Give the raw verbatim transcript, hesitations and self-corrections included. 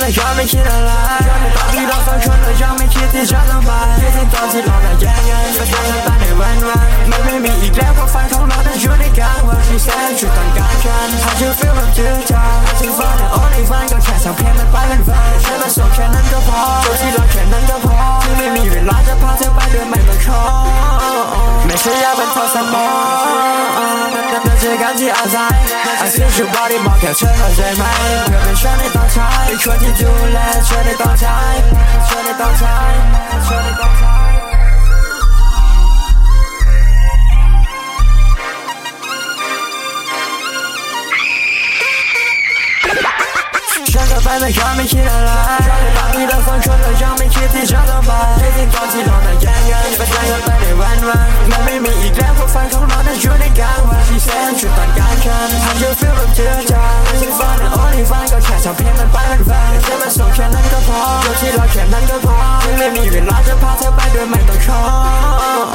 และยอมไม่คิดอะไรย้อนไปตอนที่เราสองคนเรายังไม่คิดที่จะต้องไปคิดถึงตอนที่เราได้แย่งกันก็ได้กันตาในวันวันมันไม่มีอีกแล้วเพราะฝันของเรานั้นอยู่ในกลางวันที่แสนจุดต้องการกัน How you feel แบบจืดจาง I just wanna only fun ก็แค่สังเพลงมันไปเป็นฝันแค่มาส่งแค่นั้นก็พอจบที่เราแค่นั้นก็พอที่ไม่มีเวลาจะพาเธอไปโดยไม่ต้องขอไม่ใช่อยากเป็นโทรศัพท์เราเจอกันที่อาซาย I see your body บอกแค่เธอเข้าใจไหมเพื่อเป็นฉันในตอนท้ายเป็นคนที่ดูแลเธอในตอนท้ายเธอในตอนท้ายเธอในตอนท้ายฉันก็ไปไม่เคยไม่คิดอะไรตอนที่เราสองคนเรายังไม่คิดที่จะต้องไปคิดถึงตอนที่เราได้แย่งกันก็ได้กันไปในวันวันมันไม่มีอีกแล้วเพราะฝันของเรานั้นอยู่ในกลางวันที่แสนจุดต้องการกัน How you feel แบบจืดจาง I just wanna only fun ก็แค่ทำเพลงมันไปเป็นฝันแค่มาส่งแค่นั้นก็พอจบที่เราแค่นั้นก็พอที่ไม่มีเวลาจะพาเธอไปโดยไม่ต้องขอ